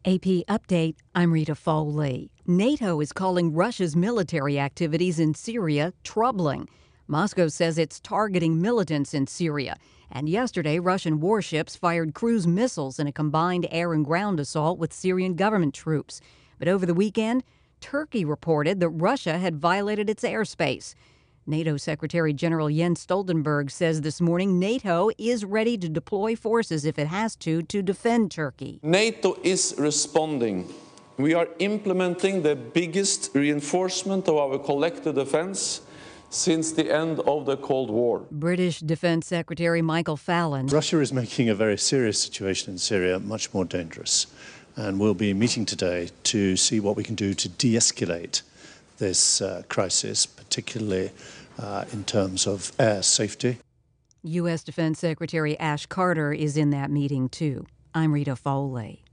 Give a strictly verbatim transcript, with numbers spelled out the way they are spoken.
A P Update, I'm Rita Foley. NATO is calling Russia's military activities in Syria troubling. Moscow says it's targeting militants in Syria. And yesterday, Russian warships fired cruise missiles in a combined air and ground assault with Syrian government troops. But over the weekend, Turkey reported that Russia had violated its airspace. NATO Secretary General Jens Stoltenberg says this morning NATO is ready to deploy forces if it has to to defend Turkey. NATO is responding. We are implementing the biggest reinforcement of our collective defense since the end of the Cold War. British Defense Secretary Michael Fallon. Russia is making a very serious situation in Syria much more dangerous. And we'll be meeting today to see what we can do to de-escalate this uh, crisis, particularly uh, in terms of air safety. U S. Defense Secretary Ash Carter is in that meeting, too. I'm Rita Foley.